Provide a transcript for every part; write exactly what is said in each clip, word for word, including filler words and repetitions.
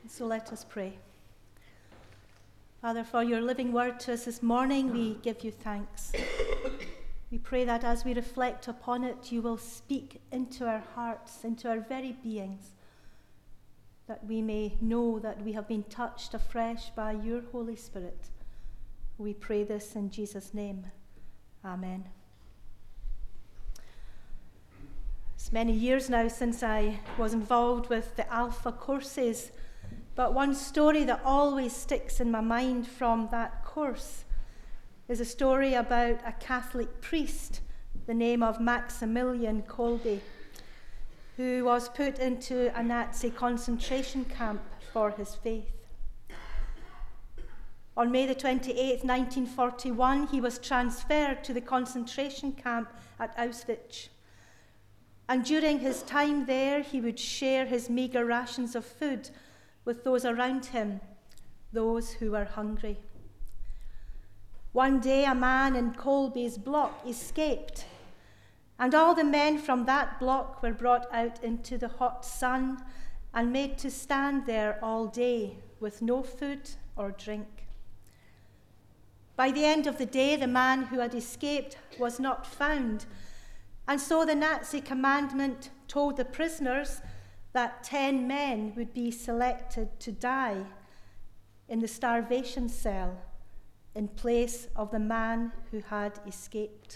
So let us pray. Father, for your living word to us this morning, we give you thanks. We pray that as we reflect upon it, you will speak into our hearts, into our very beings, that we may know that we have been touched afresh by your Holy Spirit. We pray this in Jesus' name. Amen. It's many years now since I was involved with the Alpha courses, but one story that always sticks in my mind from that course is a story about a Catholic priest, the name of Maximilian Kolbe, who was put into a Nazi concentration camp for his faith. On May the twenty-eighth, nineteen forty-one, he was transferred to the concentration camp at Auschwitz. And during his time there, he would share his meagre rations of food with those around him, those who were hungry. One day, a man in Kolbe's block escaped, and all the men from that block were brought out into the hot sun and made to stand there all day with no food or drink. By the end of the day, the man who had escaped was not found, and so the Nazi commandment told the prisoners that ten men would be selected to die in the starvation cell in place of the man who had escaped.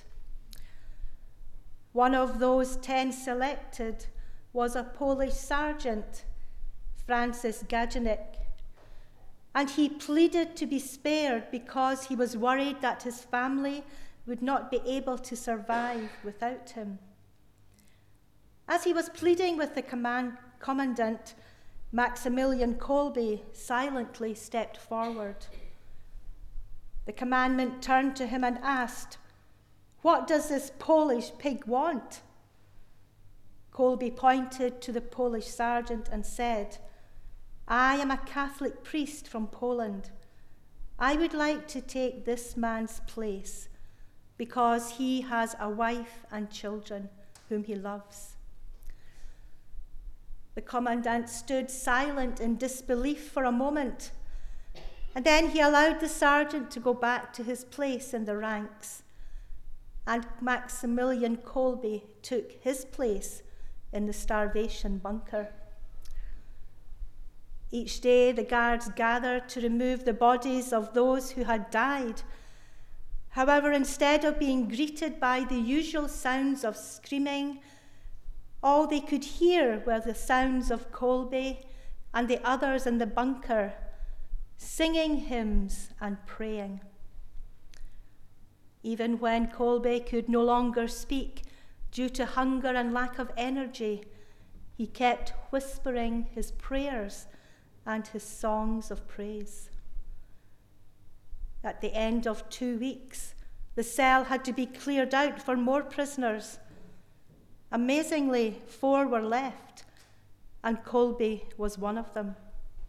One of those ten selected was a Polish sergeant, Francis Gajanek, and he pleaded to be spared because he was worried that his family would not be able to survive without him. As he was pleading with the command, commandant, Maximilian Kolbe silently stepped forward. The commandant turned to him and asked, "What does this Polish pig want?" Kolbe pointed to the Polish sergeant and said, "I am a Catholic priest from Poland. I would like to take this man's place because he has a wife and children whom he loves." The commandant stood silent in disbelief for a moment, and then he allowed the sergeant to go back to his place in the ranks, and Maximilian Kolbe took his place in the starvation bunker. Each day the guards gathered to remove the bodies of those who had died. However, instead of being greeted by the usual sounds of screaming, all they could hear were the sounds of Kolbe and the others in the bunker, singing hymns and praying. Even when Kolbe could no longer speak due to hunger and lack of energy, he kept whispering his prayers and his songs of praise. At the end of two weeks, the cell had to be cleared out for more prisoners. Amazingly, four were left, and Kolbe was one of them.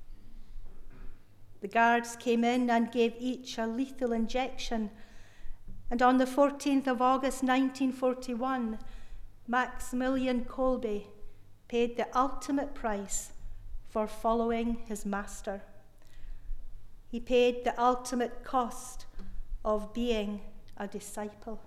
The guards came in and gave each a lethal injection, and on the fourteenth of August nineteen forty-one, Maximilian Kolbe paid the ultimate price for following his master. He paid the ultimate cost of being a disciple.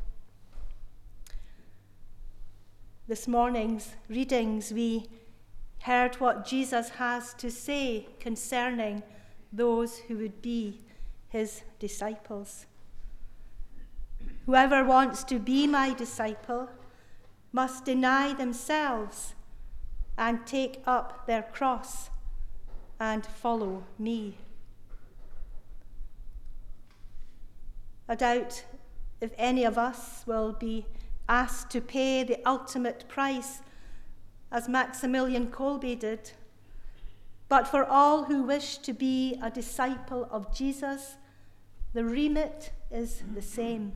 This morning's readings, we heard what Jesus has to say concerning those who would be his disciples. Whoever wants to be my disciple must deny themselves and take up their cross and follow me. I doubt if any of us will be asked to pay the ultimate price as Maximilian Kolbe did, but for all who wish to be a disciple of Jesus, the remit is the same.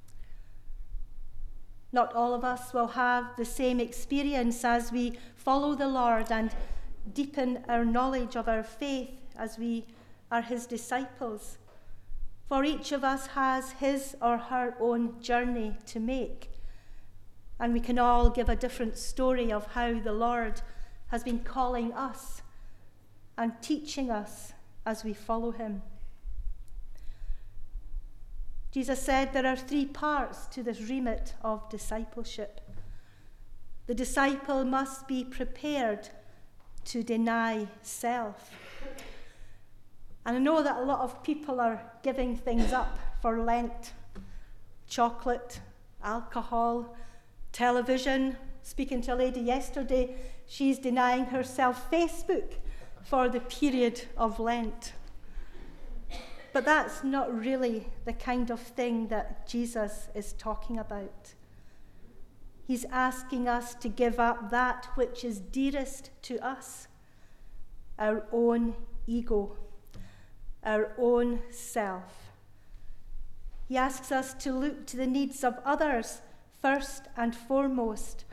Not all of us will have the same experience as we follow the Lord and deepen our knowledge of our faith as we are his disciples. For each of us has his or her own journey to make, and we can all give a different story of how the Lord has been calling us and teaching us as we follow him. Jesus said there are three parts to this remit of discipleship. The disciple must be prepared to deny self. And I know that a lot of people are giving things up for Lent. Chocolate, alcohol, television. Speaking to a lady yesterday, she's denying herself Facebook for the period of Lent. But that's not really the kind of thing that Jesus is talking about. He's asking us to give up that which is dearest to us, our own ego, our own self. He asks us to look to the needs of others first and foremost.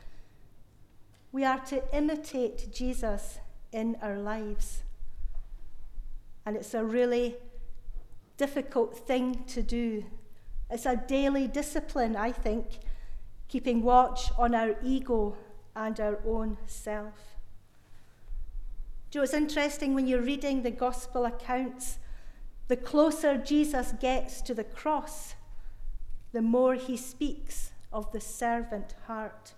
We are to imitate Jesus in our lives. And it's a really difficult thing to do. It's a daily discipline, I think, keeping watch on our ego and our own self. Do you know, it's interesting when you're reading the gospel accounts, the closer Jesus gets to the cross, the more he speaks of the servant heart.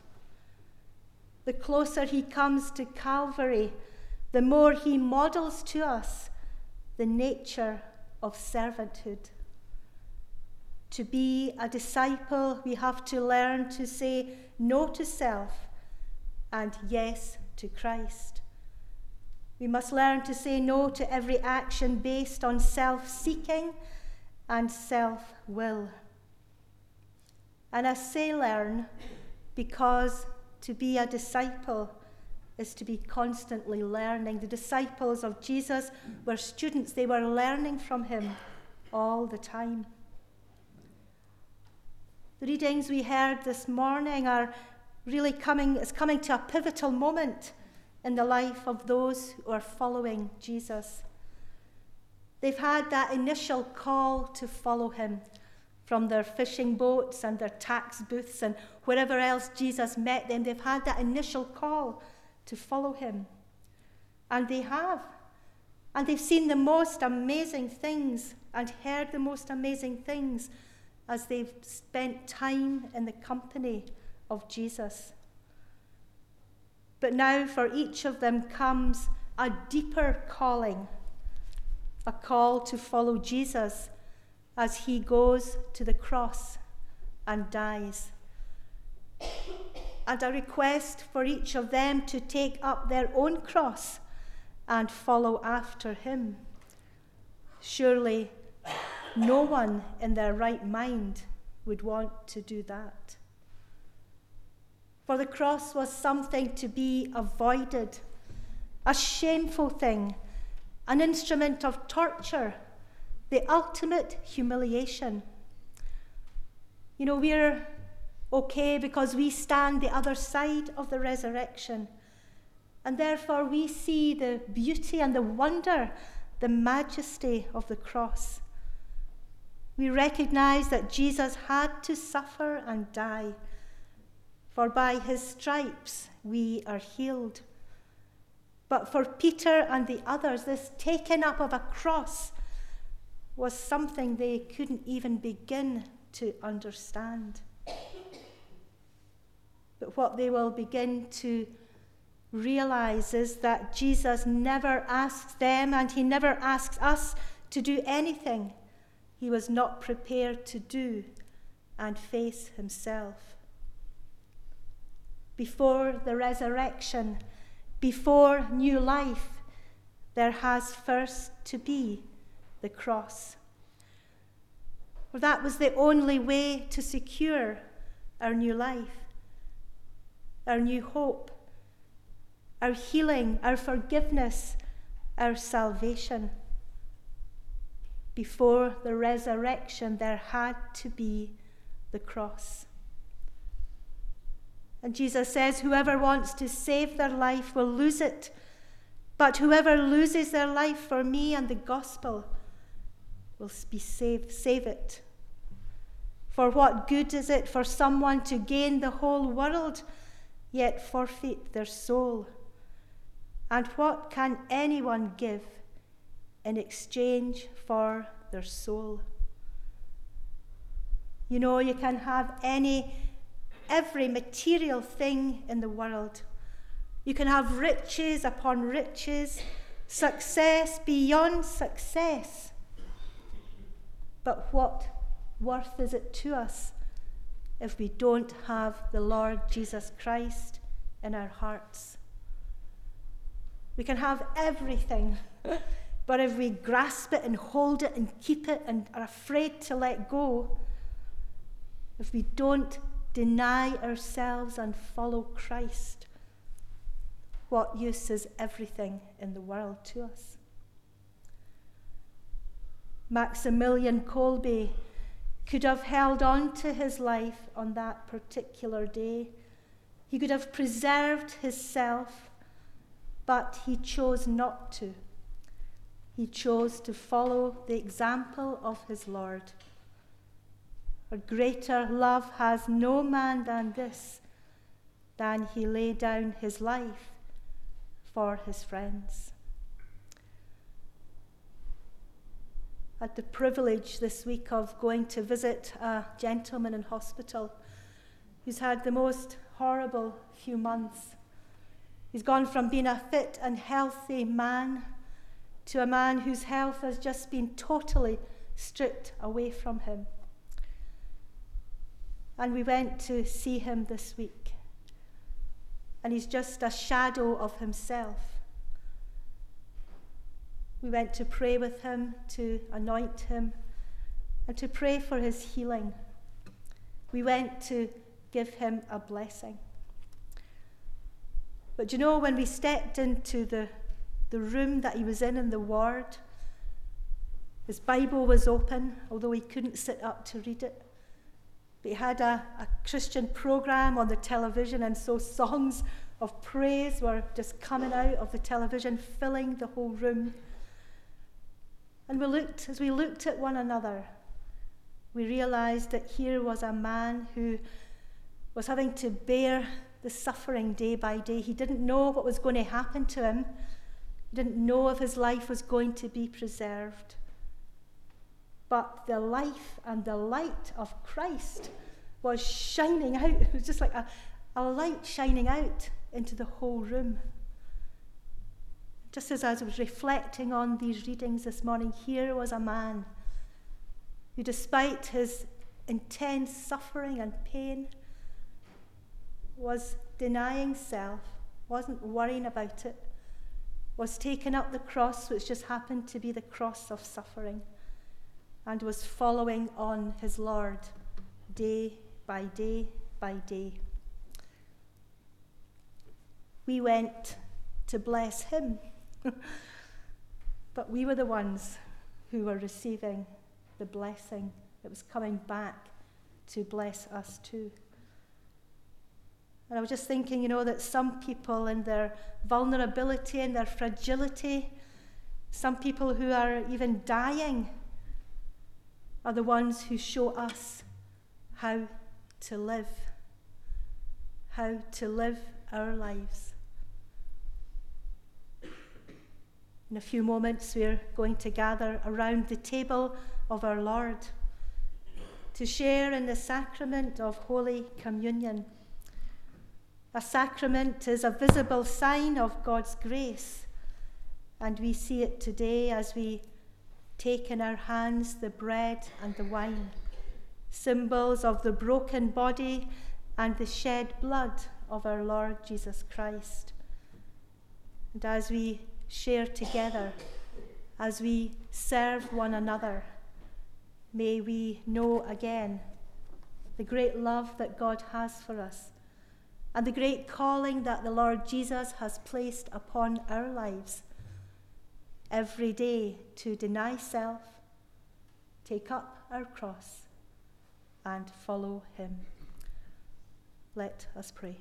The closer he comes to Calvary, the more he models to us the nature of servanthood. To be a disciple, we have to learn to say no to self and yes to Christ. We must learn to say no to every action based on self-seeking and self-will. And I say learn because to be a disciple is to be constantly learning. The disciples of Jesus were students. They were learning from him all the time. The readings we heard this morning are really coming, it's coming to a pivotal moment in the life of those who are following Jesus. They've had that initial call to follow him from their fishing boats and their tax booths and wherever else Jesus met them. They've had that initial call to follow him. And they have. And they've seen the most amazing things and heard the most amazing things as they've spent time in the company of Jesus. But now for each of them comes a deeper calling, a call to follow Jesus as he goes to the cross and dies. And a request for each of them to take up their own cross and follow after him. Surely no one in their right mind would want to do that. For the cross was something to be avoided, a shameful thing, an instrument of torture, the ultimate humiliation. You know, we're okay because we stand the other side of the resurrection, and therefore we see the beauty and the wonder, the majesty of the cross. We recognize that Jesus had to suffer and die, for by his stripes we are healed. But for Peter and the others, this taking up of a cross was something they couldn't even begin to understand. But what they will begin to realize is that Jesus never asks them, and he never asks us to do anything he was not prepared to do and face himself. Before the resurrection, before new life, there has first to be the cross. For that was the only way to secure our new life, our new hope, our healing, our forgiveness, our salvation. Before the resurrection, there had to be the cross. And Jesus says, whoever wants to save their life will lose it, but whoever loses their life for me and the gospel will be saved, save it. For what good is it for someone to gain the whole world, yet forfeit their soul? And what can anyone give in exchange for their soul? You know, you can have any, every material thing in the world. You can have riches upon riches, success beyond success. But what worth is it to us if we don't have the Lord Jesus Christ in our hearts? We can have everything, but if we grasp it and hold it and keep it and are afraid to let go, if we don't deny ourselves and follow Christ, what use is everything in the world to us? Maximilian Kolbe could have held on to his life on that particular day. He could have preserved his self, but he chose not to. He chose to follow the example of his Lord. For greater love has no man than this, than he lay down his life for his friends. I had the privilege this week of going to visit a gentleman in hospital who's had the most horrible few months. He's gone from being a fit and healthy man to a man whose health has just been totally stripped away from him. And we went to see him this week. And he's just a shadow of himself. We went to pray with him, to anoint him, and to pray for his healing. We went to give him a blessing. But you know, when we stepped into the, the room that he was in in the ward, his Bible was open, although he couldn't sit up to read it. But he had a, a Christian program on the television, and so songs of praise were just coming out of the television, filling the whole room. And we looked, as we looked at one another, we realized that here was a man who was having to bear the suffering day by day. He didn't know what was going to happen to him. He didn't know if his life was going to be preserved. But the life and the light of Christ was shining out. It was just like a, a light shining out into the whole room. Just as I was reflecting on these readings this morning, here was a man who, despite his intense suffering and pain, was denying self, wasn't worrying about it, was taking up the cross, which just happened to be the cross of suffering, and was following on his Lord day by day by day. We went to bless him, but we were the ones who were receiving the blessing that was coming back to bless us too. And I was just thinking, you know, that some people in their vulnerability and their fragility, some people who are even dying, are the ones who show us how to live, how to live our lives. In a few moments, we're going to gather around the table of our Lord to share in the sacrament of Holy Communion. A sacrament is a visible sign of God's grace, and we see it today as we take in our hands the bread and the wine, symbols of the broken body and the shed blood of our Lord Jesus Christ. And as we share together, as we serve one another, may we know again the great love that God has for us, and the great calling that the Lord Jesus has placed upon our lives every day to deny self, take up our cross, and follow him. Let us pray.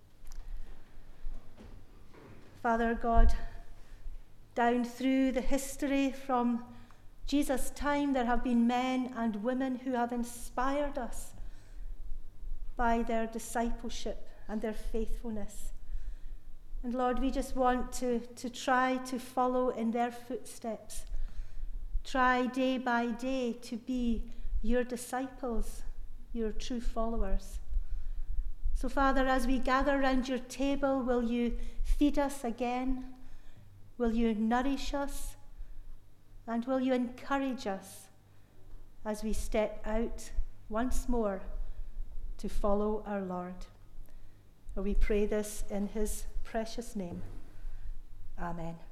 Father God, down through the history from Jesus' time, there have been men and women who have inspired us by their discipleship and their faithfulness. And Lord, we just want to, to try to follow in their footsteps. Try day by day to be your disciples, your true followers. So, Father, as we gather around your table, will you feed us again? Will you nourish us? And will you encourage us as we step out once more to follow our Lord? We pray this in his precious name. Amen.